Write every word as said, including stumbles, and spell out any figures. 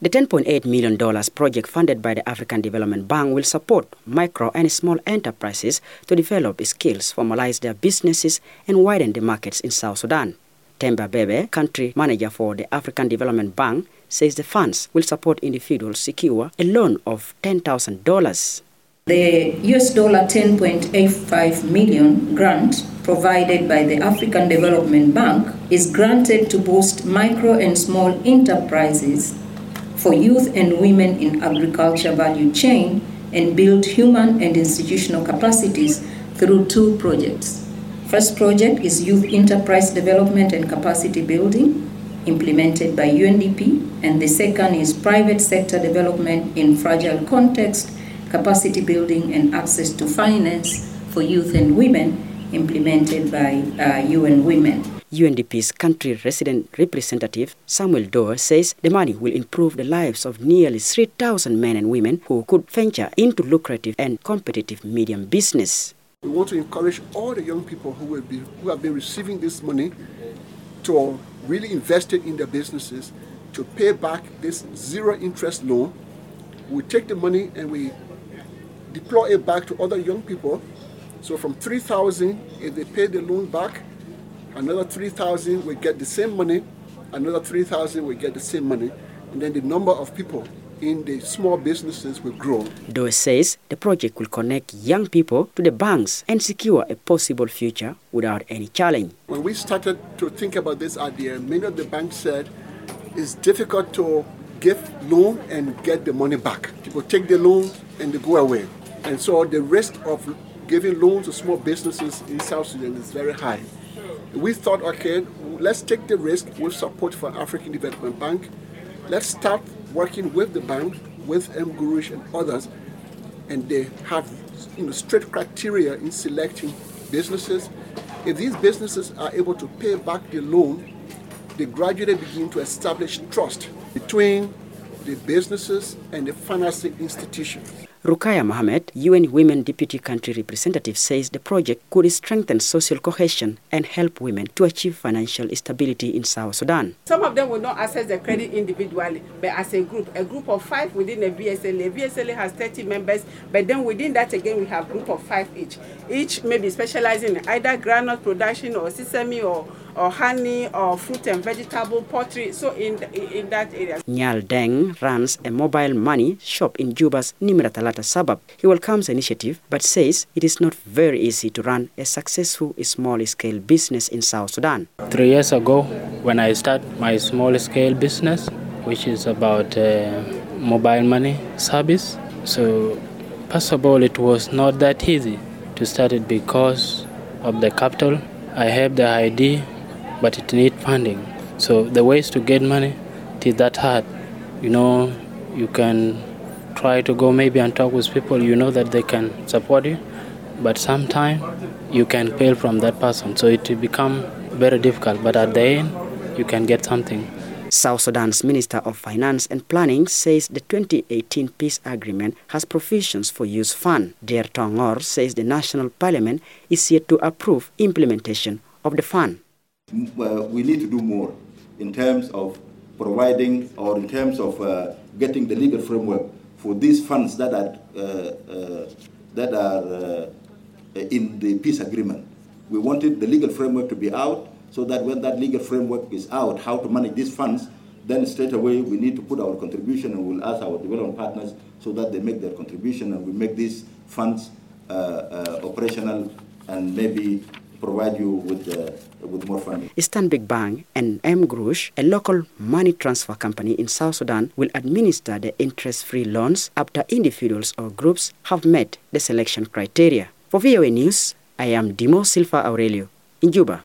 The ten point eight million dollars project funded by the African Development Bank will support micro and small enterprises to develop skills, formalize their businesses, and widen the markets in South Sudan. Temba Bebe, country manager for the African Development Bank, says the funds will support individuals secure a loan of ten thousand dollars. The U S dollar ten point eight five million grant provided by the African Development Bank is granted to boost micro and small enterprises for youth and women in agriculture value chain and build human and institutional capacities through two projects. First project is Youth Enterprise Development and Capacity Building, implemented by U N D P, and the second is Private Sector Development in Fragile Context, Capacity Building and Access to Finance for Youth and Women, implemented by uh, U N Women. U N D P's country resident representative Samuel Doe says the money will improve the lives of nearly three thousand men and women who could venture into lucrative and competitive medium business. We want to encourage all the young people who will be who have been receiving this money to really invest it in their businesses, to pay back this zero interest loan. We take the money and we deploy it back to other young people. So from three thousand, if they pay the loan back, another three thousand will get the same money, another three thousand will get the same money, and then the number of people in the small businesses will grow. Doe says the project will connect young people to the banks and secure a possible future without any challenge. When we started to think about this idea, many of the banks said it's difficult to give loan and get the money back. People take the loan and they go away. And so the risk of giving loans to small businesses in South Sudan is very high. We thought, okay, let's take the risk with support from African Development Bank. Let's start working with the bank, with M. Gurush and others, and they have you know, strict criteria in selecting businesses. If these businesses are able to pay back the loan, they gradually begin to establish trust between the businesses and the financing institutions. Rukaya Mohammed, U N Women Deputy Country Representative, says the project could strengthen social cohesion and help women to achieve financial stability in South Sudan. Some of them will not access the credit individually, but as a group, a group of five within a V S L A. V S L A has thirty members, but then within that again we have a group of five each. Each maybe specializing in either granite production or sesame or or honey or fruit and vegetable pottery, so in, the, in that area. Nyal Deng runs a mobile money shop in Juba's Nimra Talata suburb. He welcomes the initiative but says it is not very easy to run a successful small-scale business in South Sudan. Three years ago, when I started my small-scale business, which is about uh, mobile money service, so first of all, it was not that easy to start it because of the capital. I have the idea, but it needs funding. So the ways to get money, it is that hard. You know, you can try to go maybe and talk with people, you know that they can support you, but sometimes you can fail from that person. So it will become very difficult, but at the end, you can get something. South Sudan's Minister of Finance and Planning says the twenty eighteen peace agreement has provisions for use fund. Der Tongor says the National Parliament is yet to approve implementation of the fund. Uh, we need to do more in terms of providing or in terms of uh, getting the legal framework for these funds that are uh, uh, that are uh, in the peace agreement. We wanted the legal framework to be out so that when that legal framework is out, how to manage these funds, then straight away we need to put our contribution and we'll ask our development partners so that they make their contribution and we make these funds uh, uh, operational and maybe provide you with, uh, with more funding. Stanbic Bank and M. Gurush, a local money transfer company in South Sudan, will administer the interest-free loans after individuals or groups have met the selection criteria. For V O A News, I am Dimo Silva Aurelio in Juba.